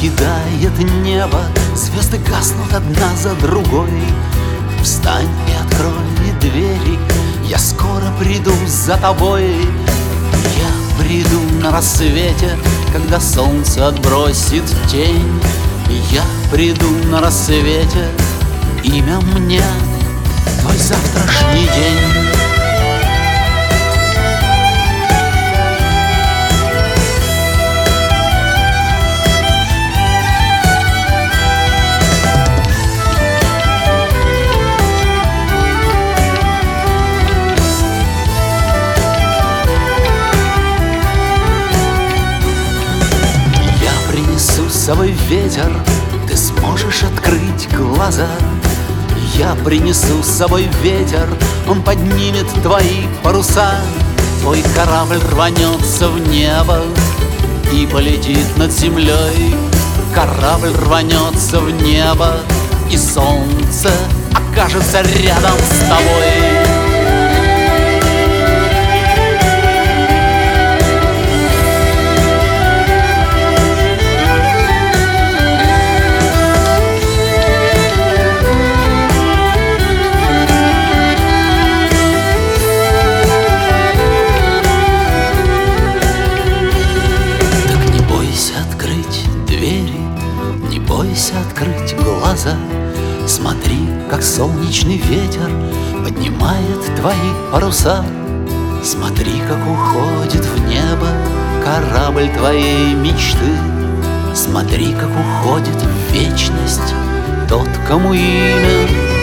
покидает небо, звезды гаснут одна за другой. Встань и открой двери, я скоро приду за тобой. Я приду на рассвете, когда солнце отбросит тень. Я приду на рассвете, имя мне твой завтрашний день. С собой ветер, ты сможешь открыть глаза. Я принесу с собой ветер, он поднимет твои паруса. Твой корабль рванется в небо и полетит над землей. Корабль рванется в небо, и солнце окажется рядом с тобой. Не бойся открыть глаза, смотри, как солнечный ветер поднимает твои паруса. Смотри, как уходит в небо корабль твоей мечты. Смотри, как уходит в вечность тот, кому имя